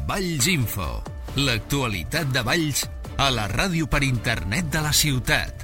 Valls Info, l'actualitat de Valls a la ràdio per internet de la ciutat.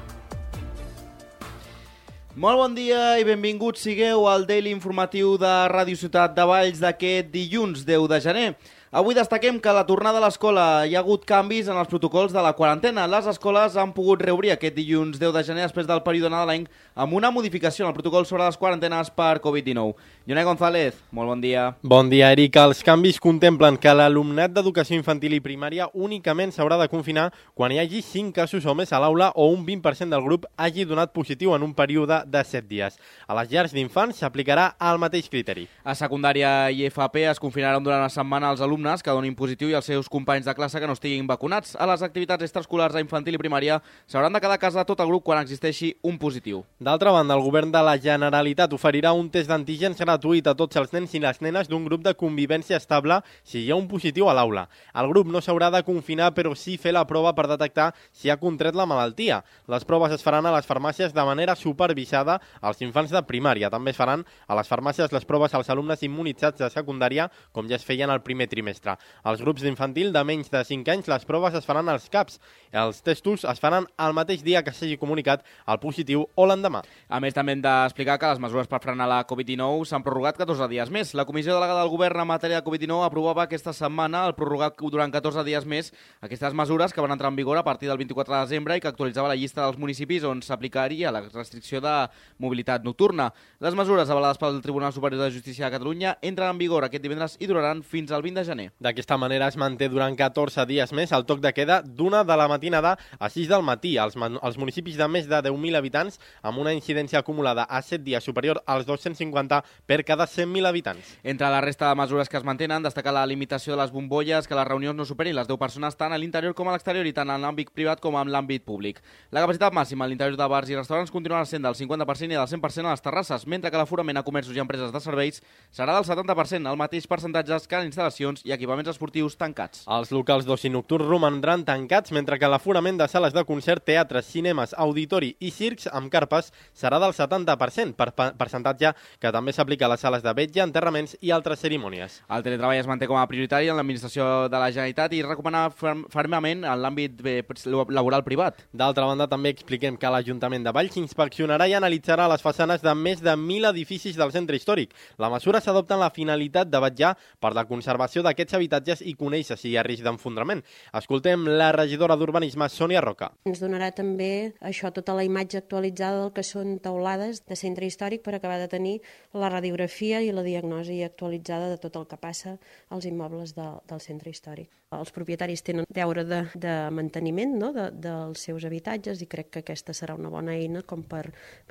Molt bon dia i benvinguts sigueu al Daily Informatiu de Ràdio Ciutat de Valls d'aquest dilluns 10 de gener. Avui destaquem que a la tornada a l'escola hi ha hagut canvis en els protocols de la quarantena. Les escoles han pogut reobrir aquest dilluns 10 de gener després del període nadalenc amb una modificació en el protocol sobre les quarantenes per Covid-19. Jonai González, molt bon dia. Bon dia, Eric. Els canvis contemplen que l'alumnat d'educació infantil i primària únicament s'haurà de confinar quan hi hagi 5 casos o més a l'aula o un 20% del grup hagi donat positiu en un període de 7 dies. A les llars d'infants s'aplicarà el mateix criteri. A secundària i FP es confinaran durant una setmana els alumnes que donin positiu i els seus companys de classe que no estiguin vacunats. A les activitats extraescolars a infantil i primària s'hauran de quedar a casa tot el grup quan existeixi un positiu. D'altra banda, el govern de la Generalitat oferirà un test d'antígens gratuït a tots els nens i les nenes d'un grup de convivència estable si hi ha un positiu a l'aula. El grup no s'haurà de confinar, però sí fer la prova per detectar si ha contret la malaltia. Les proves es faran a les farmàcies de manera supervisada als infants de primària. També es faran a les farmàcies les proves als alumnes immunitzats de secundària, com ja es feien al primer trimestre. Als grups d'infantil de menys de 5 anys les proves es faran als CAPs. Els testos es faran el mateix dia que s'hagi comunicat el positiu o l'endemà. A més, també hem d'explicar que les mesures per frenar la Covid-19 s'han prorrogat 14 dies més. La Comissió Delegada del Govern en matèria de Covid-19 aprovava aquesta setmana el prorrogat durant 14 dies més aquestes mesures que van entrar en vigor a partir del 24 de desembre i que actualitzava la llista dels municipis on s'aplicaria la restricció de mobilitat nocturna. Les mesures avalades pel Tribunal Superior de Justícia de Catalunya entren en vigor aquest divendres i duraran fins al 20 de gener. D'aquesta manera es manté durant 14 dies més el toc de queda d'1 de la matinada a 6 del matí. Els municipis de més de 10.000 habitants amb una incidència acumulada a 7 dies superior als 250 per cada 100.000 habitants. Entre la resta de mesures que es mantenen, destaca la limitació de les bombolles, que les reunions no superin les 10 persones tant a l'interior com a l'exterior i tant en l'àmbit privat com en l'àmbit públic. La capacitat màxima a l'interior de bars i restaurants continuarà sent del 50% i del 100% a les terrasses, mentre que l'aforament a comerços i empreses de serveis serà del 70%, el mateix percentatge que en instal·lacions i equipaments esportius tancats. Els locals d'oci nocturn romandran tancats, mentre que l'aforament de sales de concert, teatres, cinemes, auditori i circs amb carpes serà del 70%, percentatge que també s'aplica a les sales de vetlla, enterraments i altres cerimònies. El teletreball es manté com a prioritari en l'administració de la Generalitat i recomana fermament en l'àmbit laboral privat. D'altra banda, també expliquem que l'Ajuntament de Valls inspeccionarà i analitzarà les façanes de més de 1.000 edificis del centre històric. La mesura s'adopta en la finalitat de vetllar per la conservació d'aquests habitatges i conèixer si hi ha risc d'enfondrament. Escoltem la regidora d'Urbanisme, Sònia Roca. Ens donarà també això, tota la imatge actualitzada del que són teulades de centre històric per acabar de tenir la radiografia i la diagnosi actualitzada de tot el que passa als immobles del centre històric. Els propietaris tenen deure de manteniment, no?, dels seus habitatges i crec que aquesta serà una bona eina com per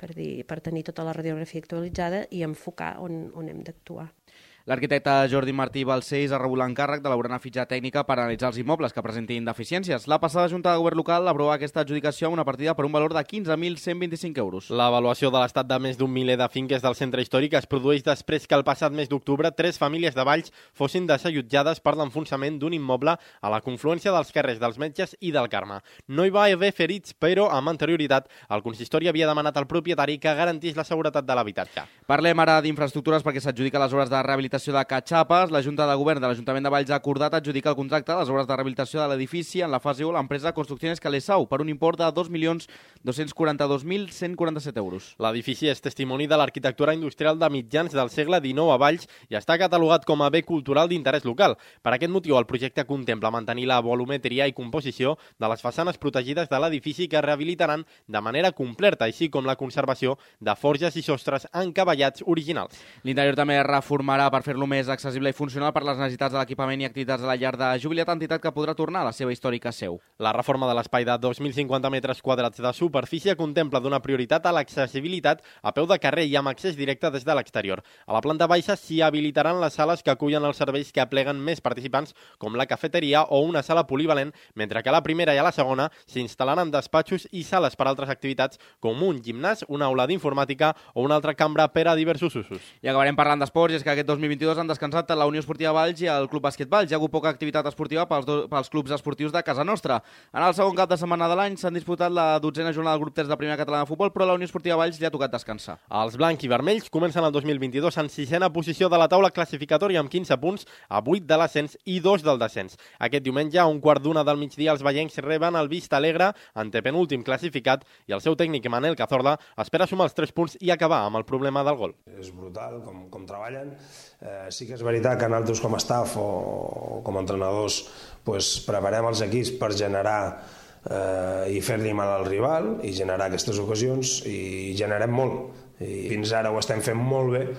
tenir tota la radiografia actualitzada i enfocar on hem d'actuar. L'arquitecte Jordi Martí Balcells ha rebut l'encàrrec d'elaborar una fitxa tècnica per analitzar els immobles que presentin deficiències. La passada Junta de Govern local aprova aquesta adjudicació amb una partida per un valor de 15.125 euros. L'avaluació de l'estat de més d'un miler de finques del centre històric es produeix després que el passat mes d'octubre 3 famílies de Valls fossin desallotjades per l'enfonsament d'un immoble a la confluència dels carrers dels Metges i del Carme. No hi va haver ferits, però amb anterioritat el consistori havia demanat al propietari que garantís la seguretat de l'habitatge. Parlem ara d'infraestructures perquè s'adjudica les obres de rehabilitació de Catxapes. La Junta de Govern de l'Ajuntament de Valls ha acordat adjudicar el contracte de les obres de rehabilitació de l'edifici en la fase 1 a l'empresa Construcciones Calesau per un import de 2.242.147 euros. L'edifici és testimoni de l'arquitectura industrial de mitjans del segle XIX a Valls i està catalogat com a bé cultural d'interès local. Per aquest motiu, el projecte contempla mantenir la volumetria i composició de les façanes protegides de l'edifici que rehabilitaran de manera completa, així com la conservació de forges i sostres encavallats originals. L'interior també es reformarà per fer-lo més accessible i funcional per les necessitats de l'equipament i activitats de la llar de jubilat, entitat que podrà tornar a la seva històrica seu. La reforma de l'espai de 2.050 metres quadrats de superfície contempla d'una prioritat a l'accessibilitat a peu de carrer i amb accés directe des de l'exterior. A la planta baixa s'hi habilitaran les sales que acullen els serveis que apleguen més participants, com la cafeteria o una sala polivalent, mentre que a la primera i a la segona s'instal·laran despatxos i sales per a altres activitats, com un gimnàs, una aula d'informàtica o una altra cambra per a diversos usos. I acabarem parlant d'esports, i és que aquest 2020 2022 han descansat la Unió Esportiva Valls i el Club Bàsquet Valls. Hi ha hagut poca activitat esportiva pels clubs esportius de casa nostra. En el segon cap de setmana de l'any s'han disputat la 12a jornada del grup 3 de Primera Catalana de Futbol, però la Unió Esportiva Valls li ha tocat descansar. Els blancs i vermells comencen el 2022 en 6a posició de la taula classificatòria amb 15 punts, a 8 de l'ascens i 2 del descens. Aquest diumenge, a 1:15 del migdia, els vallencs reben el Vista Alegre, antepenúltim classificat, i el seu tècnic Manel Cazorla espera sumar els 3 punts i acabar amb el problema del gol. És brutal com treballen. Sí que és veritat que nosaltres com a staff o com a entrenadors preparem els equips per generar i fer-li mal al rival i generar aquestes ocasions, i generem molt. I fins ara ho estem fent molt bé,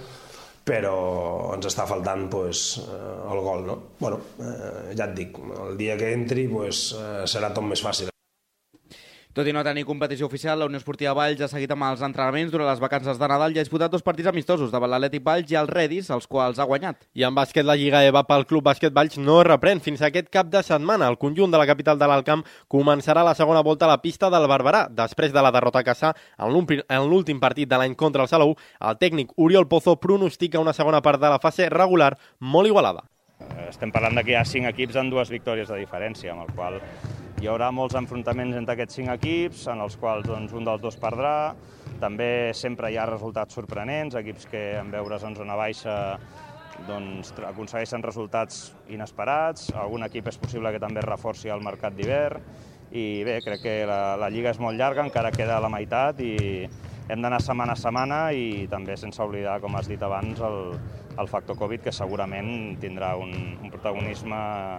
però ens està faltant el gol, no? Bueno, ja et dic, el dia que entri serà tot més fàcil. Tot i no tenir competició oficial, la Unió Esportiva Valls ha seguit amb els entrenaments durant les vacances de Nadal i ha disputat 2 partits amistosos davant l'Atlètic Valls i el Redis, els quals ha guanyat. I en bàsquet, la Lliga EVA pel Club Bàsquet Valls no es reprèn fins aquest cap de setmana. El conjunt de la capital de l'Alt Camp començarà la segona volta a la pista del Barberà. Després de la derrota a casa en l'últim partit de l'any contra el Salou, el tècnic Oriol Pozo pronostica una segona part de la fase regular molt igualada. Estem parlant que hi ha 5 equips amb 2 victòries de diferència, amb el qual hi haurà molts enfrontaments entre aquests 5 equips, en els quals un dels 2 perdrà. També sempre hi ha resultats sorprenents, equips que en veure's en zona baixa aconsegueixen resultats inesperats. Algun equip és possible que també es reforci al mercat d'hivern. I bé, crec que la Lliga és molt llarga, encara queda la meitat i hem d'anar setmana a setmana, i també sense oblidar, com has dit abans, el factor Covid, que segurament tindrà un protagonisme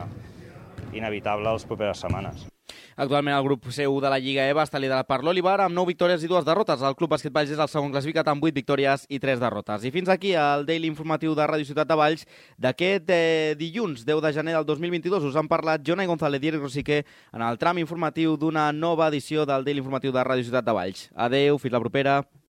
inevitable les properes setmanes. Actualment el grup C1 de la Lliga EVA està liderat per l'Olivar amb 9 victòries i 2 derrotes. El Club Bàsquet Valls és el segon classificat amb 8 victòries i 3 derrotes. I fins aquí el Daily Informatiu de Ràdio Ciutat de Valls d'aquest dilluns 10 de gener del 2022. Us han parlat Jonai González i Eric Rosique en el tram informatiu d'una nova edició del Daily Informatiu de Ràdio Ciutat de Valls. Adeu, fins la propera.